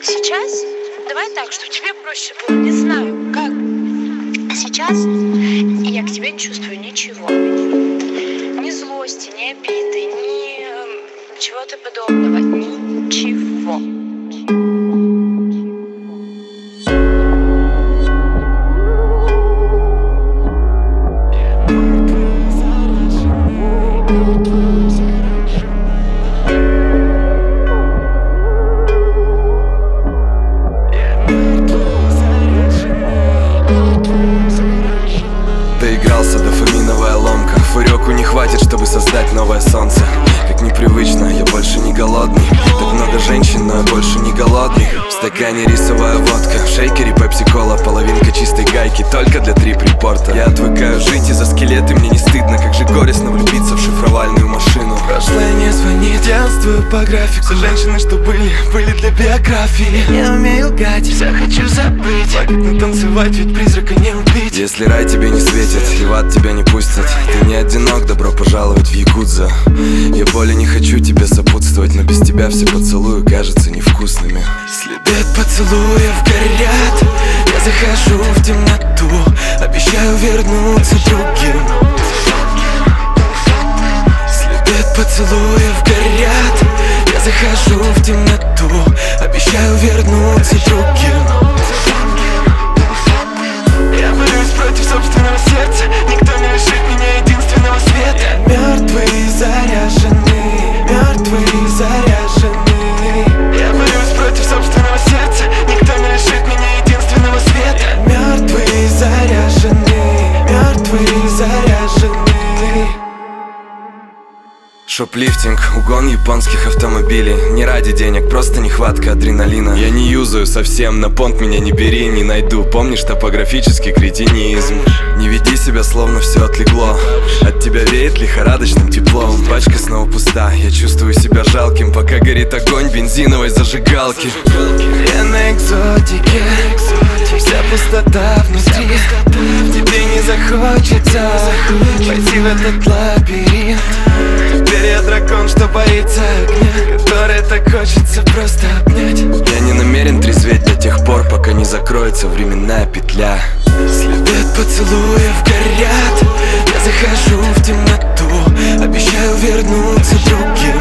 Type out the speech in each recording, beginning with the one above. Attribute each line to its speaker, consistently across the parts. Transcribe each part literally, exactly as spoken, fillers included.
Speaker 1: Сейчас давай так, чтобы тебе проще было. Не знаю, как. Сейчас я к тебе не чувствую ничего. Ни злости, ни обиды, ни э, чего-то подобного. Ничего.
Speaker 2: Доигрался, дофаминовая ломка. Фурёку не хватит, чтобы создать новое солнце. Как непривычно, я больше не голодный. Так много женщин, но я больше не голодный. В стакане рисовая водка, в шейкере пепси-кола, половинка чистой гайки, только для трип-репорта. Я отвыкаю жить из-за скелеты, мне не стыдно. Как же горестно влюбиться в шифровальную машину. Прошлое не звонит, пьянствую по графику. Все женщины, что были, были для биографии. Не умею лгать, все хочу забыть. Лагодно танцевать, ведь призрака не убить. Если рай тебе не светит, и в ад тебя не пустят, ты не одинок, добро пожаловать в Якудза. Я более не хочу тебе сопутствовать, но без тебя все поцелуи кажутся невкусными. Следы от поцелуев горят, я захожу в темноту, обещаю вернуться другим. Следы от поцелуев горят, я захожу в темноту, обещаю вернуться другим. Я борюсь против собственного сердца, никто не лишит меня единственного света. Мертвые заряжены, мертвые заряжены. Я борюсь против собственного сердца, никто не лишит меня единственного света. Мертвые заряжены, мертвые заряжены. Шоплифтинг, угон японских автомобилей. Не ради денег, просто нехватка адреналина. Я не юзаю совсем, на понт меня не бери, не найду. Помнишь топографический кретинизм? Не веди себя, словно все отлегло. От тебя веет лихорадочным теплом. Пачка снова пуста, я чувствую себя жалким, пока горит огонь бензиновой зажигалки. Я на экзотике, вся пустота внутри. Тебе не захочется пойти в этот лабиринт. Теперь я дракон, что боится огня, который так хочется просто обнять. Я не намерен трезветь до тех пор, пока не закроется временная петля. Следы от поцелуев горят, я захожу в темноту, обещаю вернуться другим.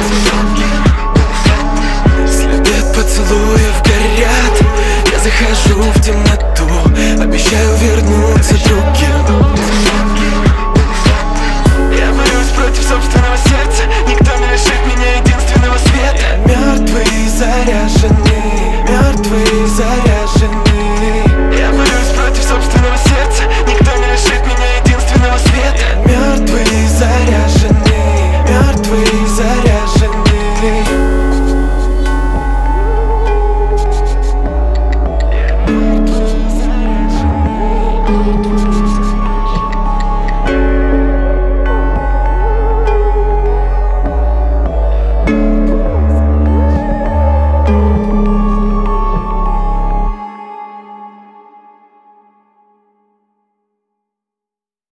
Speaker 2: Следы от поцелуев горят, я захожу в темноту, обещаю вернуться другим. Я борюсь против собственного сердца, никто не лишит меня единственного света. Мертвые заряжены.